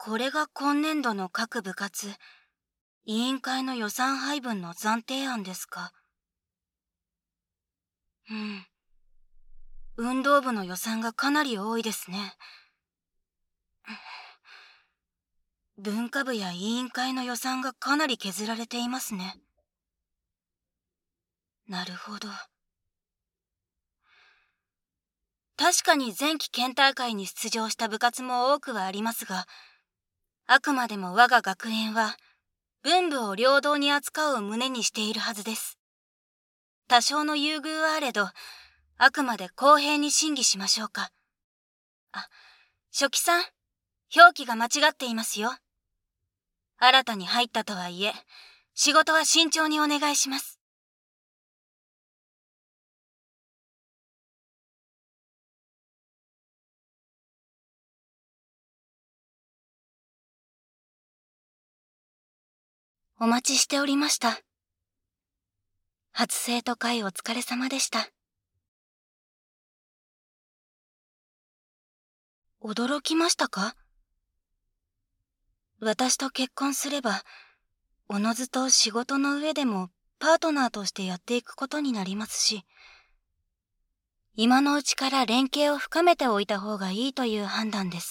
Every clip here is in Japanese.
これが今年度の各部活、委員会の予算配分の暫定案ですか。運動部の予算がかなり多いですね。文化部や委員会の予算がかなり削られていますね。なるほど。確かに前期県大会に出場した部活も多くはありますが、あくまでも我が学園は文部を平等に扱うを旨にしているはずです。多少の優遇はあれど、あくまで公平に審議しましょうか。書記さん、表記が間違っていますよ。新たに入ったとはいえ、仕事は慎重にお願いします。お待ちしておりました。初生徒会お疲れ様でした。驚きましたか？私と結婚すれば、おのずと仕事の上でもパートナーとしてやっていくことになりますし、今のうちから連携を深めておいた方がいいという判断です。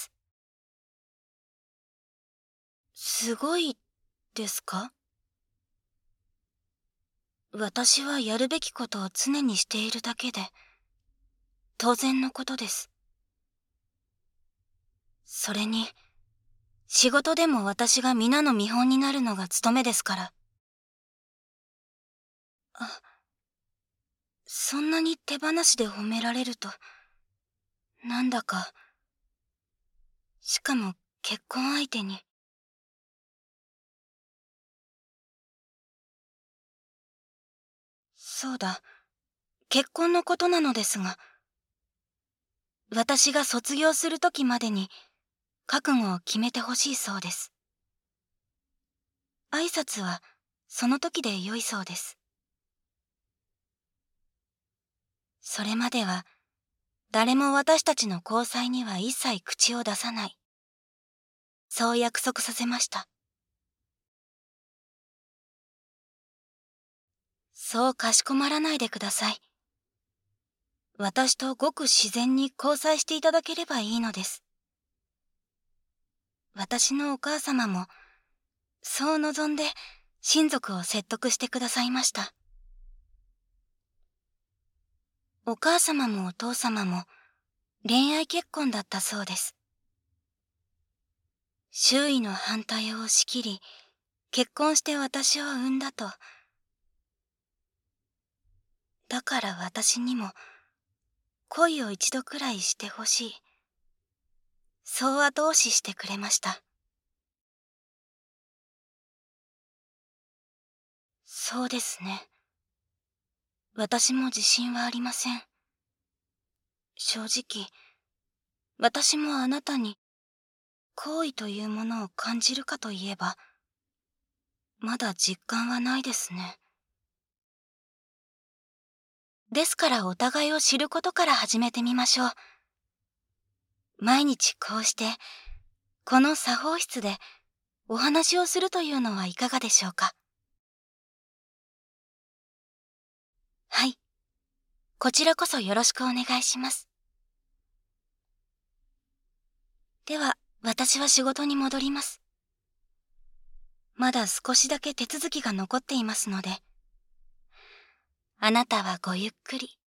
すごいですか？私はやるべきことを常にしているだけで、当然のことです。それに、仕事でも私が皆の見本になるのが務めですから。そんなに手放しで褒められると、なんだか、しかも結婚相手に。そうだ、結婚のことなのですが、私が卒業するときまでに覚悟を決めてほしいそうです。挨拶はその時で良いそうです。それまでは誰も私たちの交際には一切口を出さない。そう約束させました。そうかしこまらないでください。私とごく自然に交際していただければいいのです。私のお母様もそう望んで親族を説得してくださいました。お母様もお父様も恋愛結婚だったそうです。周囲の反対を押し切り、結婚して私を産んだと。だから私にも恋を一度くらいしてほしい。そう後押ししてくれました。そうですね。私も自信はありません。正直、私もあなたに好意というものを感じるかといえば、まだ実感はないですね。ですからお互いを知ることから始めてみましょう。毎日こうして、この作法室でお話をするというのはいかがでしょうか。はい。こちらこそよろしくお願いします。では、私は仕事に戻ります。まだ少しだけ手続きが残っていますので、あなたはごゆっくり。